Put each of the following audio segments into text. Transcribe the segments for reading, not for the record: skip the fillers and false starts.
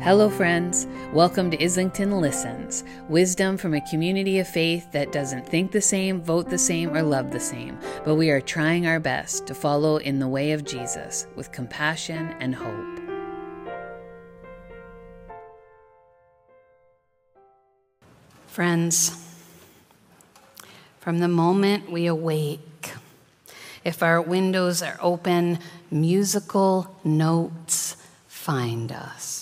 Hello, friends. Welcome to Islington Listens, wisdom from a community of faith that doesn't think the same, vote the same, or love the same, but we are trying our best to follow in the way of Jesus with compassion and hope. Friends, from the moment we awake, if our windows are open, musical notes find us.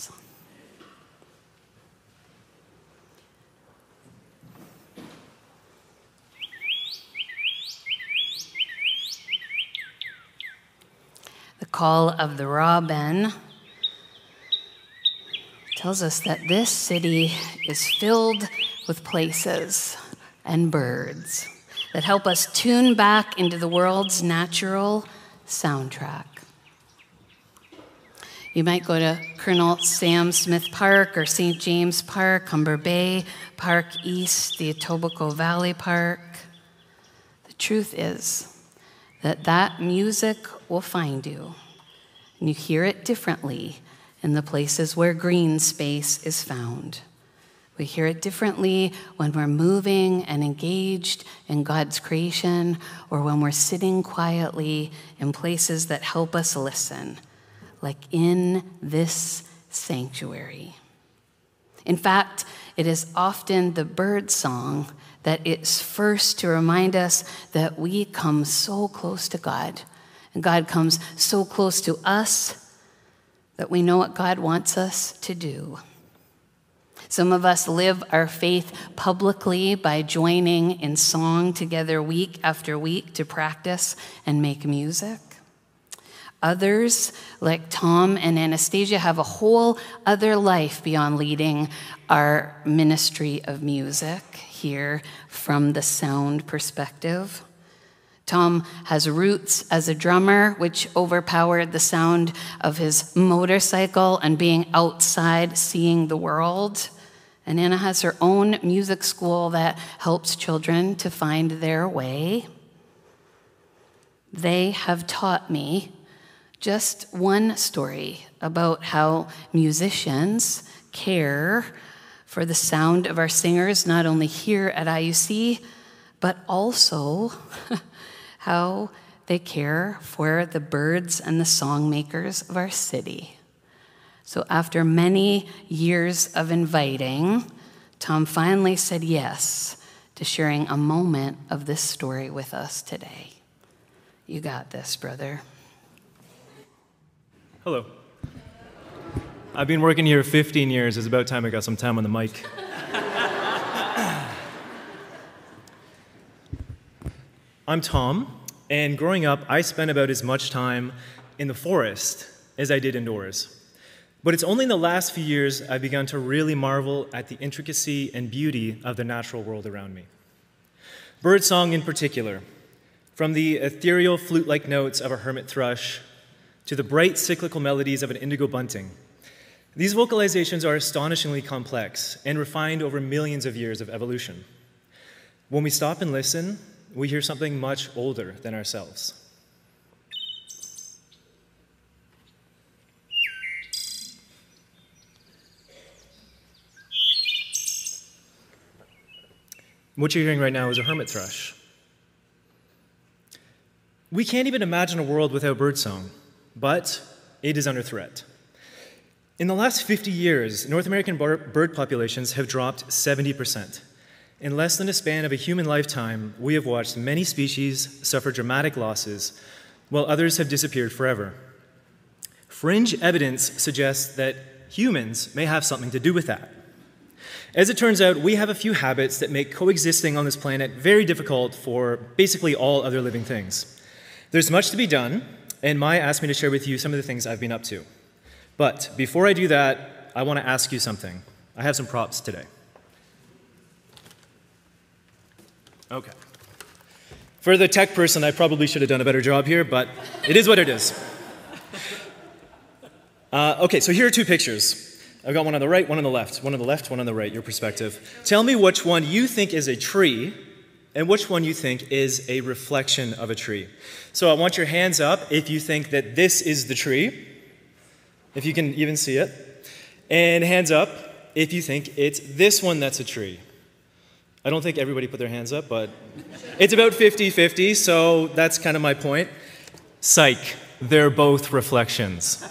The call of the robin tells us that this city is filled with places and birds that help us tune back into the world's natural soundtrack. You might go to Colonel Sam Smith Park or St. James Park, Humber Bay, Park East, the Etobicoke Valley Park. The truth is that music will find you, and you hear it differently in the places where green space is found. We hear it differently when we're moving and engaged in God's creation, or when we're sitting quietly in places that help us listen, like in this sanctuary. In fact, it is often the bird song that is first to remind us that we come so close to God, and God comes so close to us that we know what God wants us to do. Some of us live our faith publicly by joining in song together week after week to practice and make music. Others, like Tom and Anastasia, have a whole other life beyond leading our ministry of music here from the sound perspective. Tom has roots as a drummer, which overpowered the sound of his motorcycle and being outside seeing the world. And Anna has her own music school that helps children to find their way. They have taught me just one story about how musicians care for the sound of our singers, not only here at IUC, but also how they care for the birds and the song makers of our city. So after many years of inviting, Tom finally said yes to sharing a moment of this story with us today. You got this, brother. Hello. I've been working here 15 years. It's about time I got some time on the mic. I'm Tom, and growing up, I spent about as much time in the forest as I did indoors. But it's only in the last few years I've begun to really marvel at the intricacy and beauty of the natural world around me. Birdsong in particular, from the ethereal flute-like notes of a hermit thrush to the bright cyclical melodies of an indigo bunting. These vocalizations are astonishingly complex and refined over millions of years of evolution. When we stop and listen, we hear something much older than ourselves. What you're hearing right now is a hermit thrush. We can't even imagine a world without birdsong, but it is under threat. In the last 50 years, North American bird populations have dropped 70%. In less than a span of a human lifetime, we have watched many species suffer dramatic losses, while others have disappeared forever. Fringe evidence suggests that humans may have something to do with that. As it turns out, we have a few habits that make coexisting on this planet very difficult for basically all other living things. There's much to be done, and Maya asked me to share with you some of the things I've been up to. But before I do that, I want to ask you something. I have some props today. Okay. For the tech person, I probably should have done a better job here, but it is what it is. Okay, so here are two pictures. I've got one on the right, one on the left. One on the left, one on the right, your perspective. Tell me which one you think is a tree and which one you think is a reflection of a tree. So I want your hands up if you think that this is the tree, if you can even see it. And hands up if you think it's this one that's a tree. I don't think everybody put their hands up, but it's about 50-50, so that's kind of my point. Psych, they're both reflections.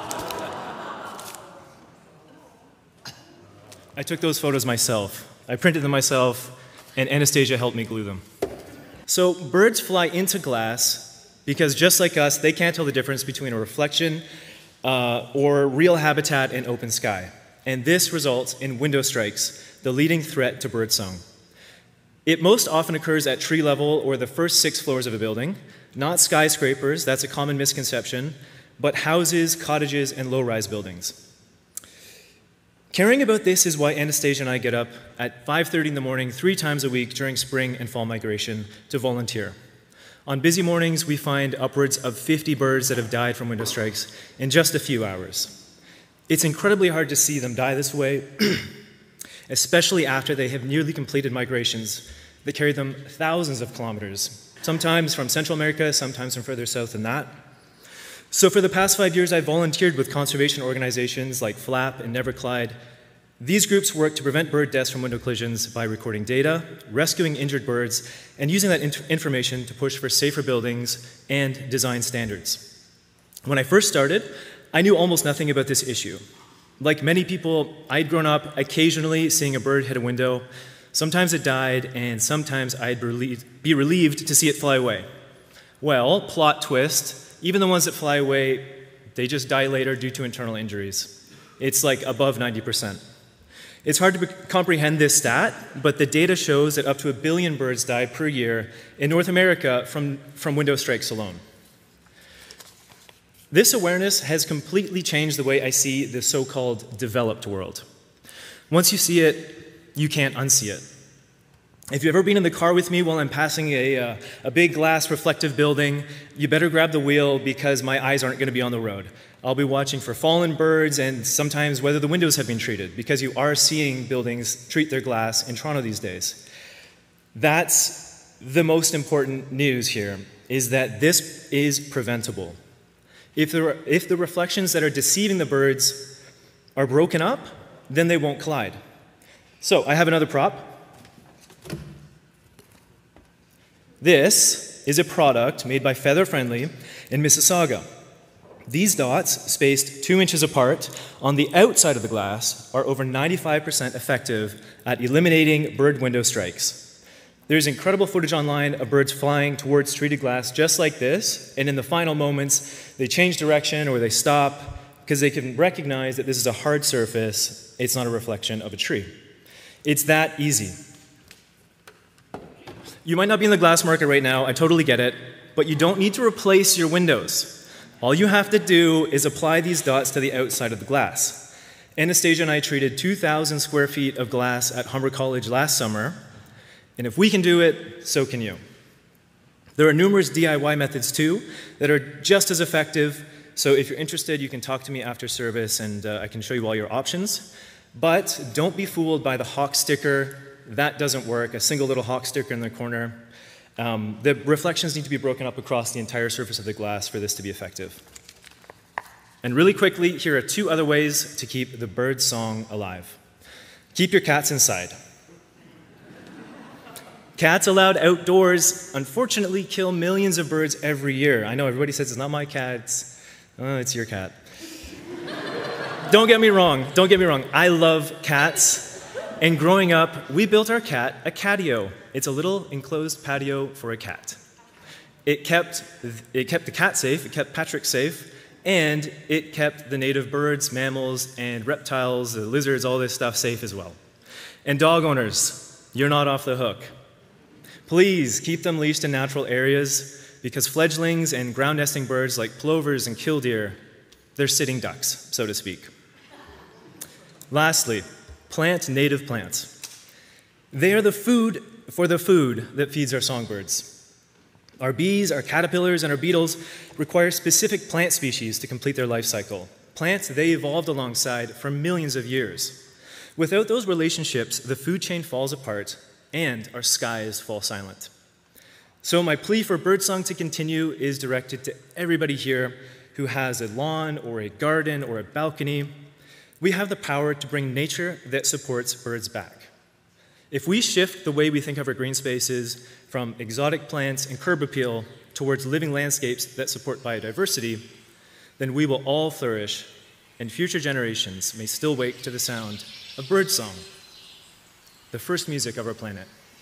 I took those photos myself. I printed them myself, and Anastasia helped me glue them. So birds fly into glass because just like us, they can't tell the difference between a reflection or real habitat in open sky. And this results in window strikes, the leading threat to birdsong. It most often occurs at tree level or the first 6 floors of a building, not skyscrapers, that's a common misconception, but houses, cottages, and low-rise buildings. Caring about this is why Anastasia and I get up at 5:30 in the morning 3 times a week during spring and fall migration to volunteer. On busy mornings, we find upwards of 50 birds that have died from window strikes in just a few hours. It's incredibly hard to see them die this way, especially after they have nearly completed migrations that carry them thousands of kilometers, sometimes from Central America, sometimes from further south than that. So for the past 5 years, I've volunteered with conservation organizations like FLAP and Neverclyde. These groups work to prevent bird deaths from window collisions by recording data, rescuing injured birds, and using that information to push for safer buildings and design standards. When I first started, I knew almost nothing about this issue. Like many people, I'd grown up occasionally seeing a bird hit a window. Sometimes it died, and sometimes I'd be relieved to see it fly away. Well, plot twist, even the ones that fly away, they just die later due to internal injuries. It's like above 90%. It's hard to comprehend this stat, but the data shows that up to 1 billion birds die per year in North America from window strikes alone. This awareness has completely changed the way I see the so-called developed world. Once you see it, you can't unsee it. If you've ever been in the car with me while I'm passing a big glass reflective building, you better grab the wheel because my eyes aren't going to be on the road. I'll be watching for fallen birds and sometimes whether the windows have been treated, because you are seeing buildings treat their glass in Toronto these days. That's the most important news here, is that this is preventable. If the reflections that are deceiving the birds are broken up, then they won't collide. So I have another prop. This is a product made by Feather Friendly in Mississauga. These dots, spaced 2 inches apart on the outside of the glass, are over 95% effective at eliminating bird window strikes. There's incredible footage online of birds flying towards treated glass just like this, and in the final moments, they change direction or they stop because they can recognize that this is a hard surface, it's not a reflection of a tree. It's that easy. You might not be in the glass market right now, I totally get it, but you don't need to replace your windows. All you have to do is apply these dots to the outside of the glass. Anastasia and I treated 2,000 square feet of glass at Humber College last summer, and if we can do it, so can you. There are numerous DIY methods too that are just as effective, so if you're interested, you can talk to me after service and I can show you all your options. But don't be fooled by the hawk sticker. That doesn't work, a single little hawk sticker in the corner. The reflections need to be broken up across the entire surface of the glass for this to be effective. And really quickly, here are 2 other ways to keep the bird song alive. Keep your cats inside. Cats allowed outdoors, unfortunately, kill millions of birds every year. I know everybody says it's not my cat, it's your cat. Don't get me wrong, I love cats. And growing up, we built our cat a catio. It's a little enclosed patio for a cat. It kept the cat safe, it kept Patrick safe, and it kept the native birds, mammals, and reptiles, the lizards, all this stuff safe as well. And dog owners, you're not off the hook. Please keep them leashed in natural areas because fledglings and ground nesting birds like plovers and killdeer, they're sitting ducks, so to speak. Lastly, plant native plants. They are the food for the food that feeds our songbirds. Our bees, our caterpillars, and our beetles require specific plant species to complete their life cycle. Plants they evolved alongside for millions of years. Without those relationships, the food chain falls apart and our skies fall silent. So my plea for birdsong to continue is directed to everybody here who has a lawn or a garden or a balcony. we have the power to bring nature that supports birds back. If we shift the way we think of our green spaces from exotic plants and curb appeal towards living landscapes that support biodiversity, then we will all flourish, and future generations may still wake to the sound of birdsong, the first music of our planet.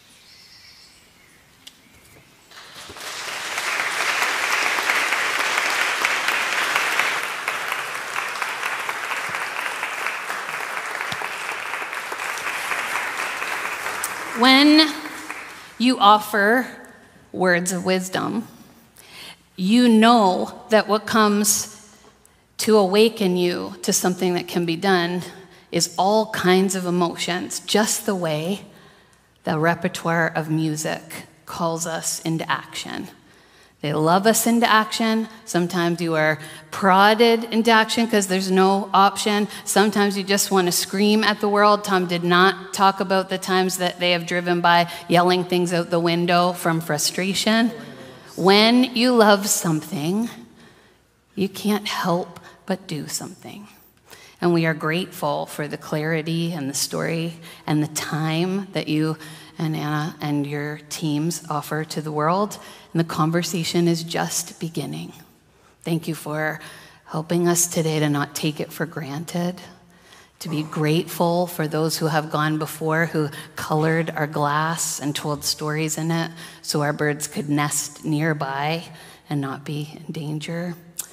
When you offer words of wisdom, you know that what comes to awaken you to something that can be done is all kinds of emotions, just the way the repertoire of music calls us into action. They love us into action. Sometimes you are prodded into action because there's no option. Sometimes you just want to scream at the world. Tom did not talk about the times that they have driven by yelling things out the window from frustration. When you love something, you can't help but do something. And we are grateful for the clarity and the story and the time that you and Anna and your teams offer to the world. And the conversation is just beginning. Thank you for helping us today to not take it for granted, to be grateful for those who have gone before, who colored our glass and told stories in it so our birds could nest nearby and not be in danger.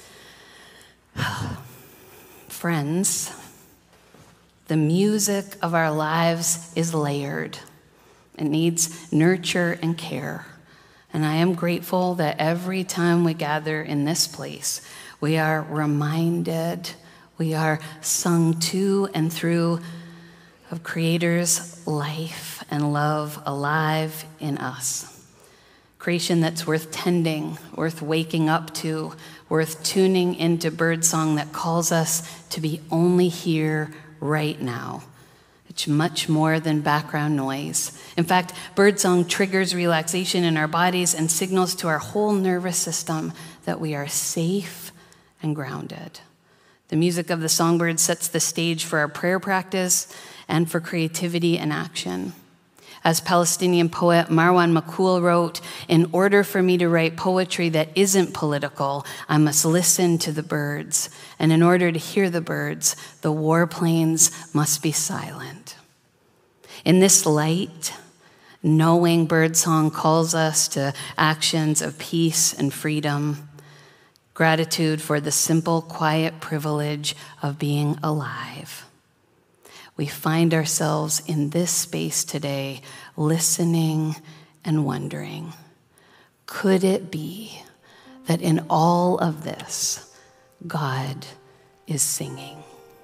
Friends, the music of our lives is layered. It needs nurture and care. And I am grateful that every time we gather in this place, we are reminded, we are sung to and through of Creator's life and love alive in us. Creation that's worth tending, worth waking up to, worth tuning into birdsong that calls us to be only here right now. It's much more than background noise. In fact, birdsong triggers relaxation in our bodies and signals to our whole nervous system that we are safe and grounded. The music of the songbird sets the stage for our prayer practice and for creativity and action. As Palestinian poet Marwan Makhoul wrote, "In order for me to write poetry that isn't political, I must listen to the birds. And in order to hear the birds, the warplanes must be silent." In this light, knowing birdsong calls us to actions of peace and freedom, gratitude for the simple, quiet privilege of being alive. We find ourselves in this space today, listening and wondering, could it be that in all of this, God is singing?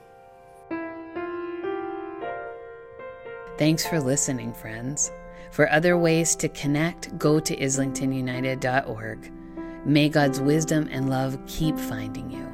Thanks for listening, friends. For other ways to connect, go to islingtonunited.org. May God's wisdom and love keep finding you.